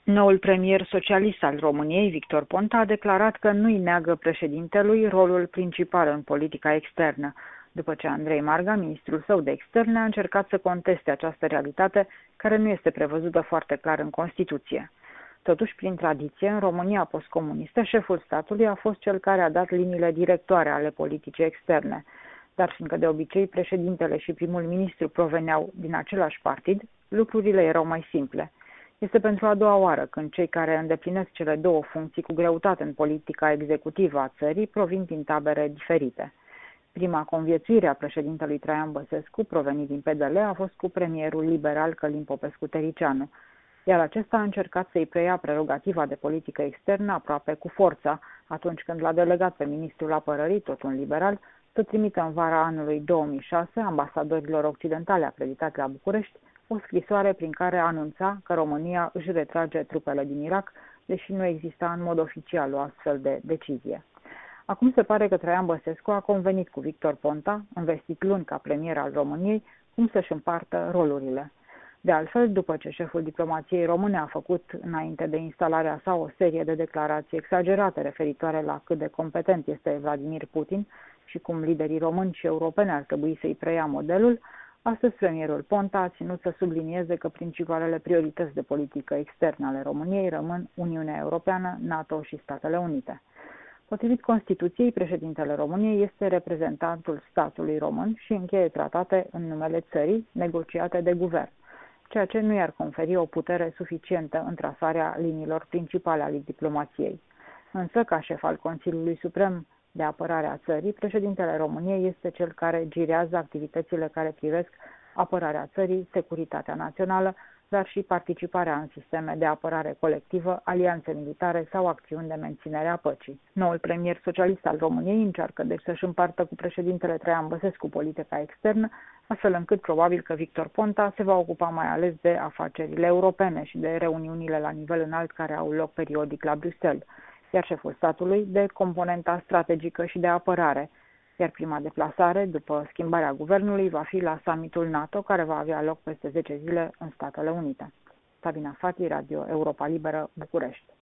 Noul premier socialist al României, Victor Ponta, a declarat că nu-i neagă președintelui rolul principal în politica externă, după ce Andrei Marga, ministrul său de externe, a încercat să conteste această realitate, care nu este prevăzută foarte clar în Constituție. Totuși, prin tradiție, în România postcomunistă, șeful statului a fost cel care a dat liniile directoare ale politicii externe, dar fiindcă de obicei președintele și primul ministru proveneau din același partid, lucrurile erau mai simple. Este pentru a doua oară când cei care îndeplinesc cele două funcții cu greutate în politica executivă a țării provin din tabere diferite. Prima conviețuire a președintelui Traian Băsescu, provenit din PDL, a fost cu premierul liberal Călin Popescu-Tăricianu, iar acesta a încercat să-i preia prerogativa de politică externă aproape cu forța, atunci când l-a delegat pe ministrul apărării, tot un liberal, să trimită în vara anului 2006 ambasadorilor occidentale acreditați la București o scrisoare prin care anunța că România își retrage trupele din Irak, deși nu exista în mod oficial o astfel de decizie. Acum se pare că Traian Băsescu a convenit cu Victor Ponta, investit luni ca premier al României, cum să-și împartă rolurile. De altfel, după ce șeful diplomației române a făcut, înainte de instalarea sa, o serie de declarații exagerate referitoare la cât de competent este Vladimir Putin și cum liderii români și europeni ar trebui să-i preia modelul, astăzi premierul Ponta a ținut să sublinieze că principalele priorități de politică externă ale României rămân Uniunea Europeană, NATO și Statele Unite. Potrivit Constituției, președintele României este reprezentantul statului român și încheie tratate în numele țării, negociate de guvern, ceea ce nu i-ar conferi o putere suficientă în trasarea liniilor principale ale diplomației. Însă, ca șef al Consiliului Suprem de Apărare a țării, președintele României este cel care girează activitățile care privesc apărarea țării, securitatea națională, dar și participarea în sisteme de apărare colectivă, alianțe militare sau acțiuni de menținere a păcii. Noul premier socialist al României încearcă deci să-și împartă cu președintele Traian Băsescu politica externă, astfel încât probabil că Victor Ponta se va ocupa mai ales de afacerile europene și de reuniunile la nivel înalt care au loc periodic la Bruxelles, iar șeful statului de componenta strategică și de apărare, iar prima deplasare, după schimbarea guvernului, va fi la summitul NATO, care va avea loc peste 10 zile în Statele Unite. Sabina Fati, Radio Europa Liberă, București.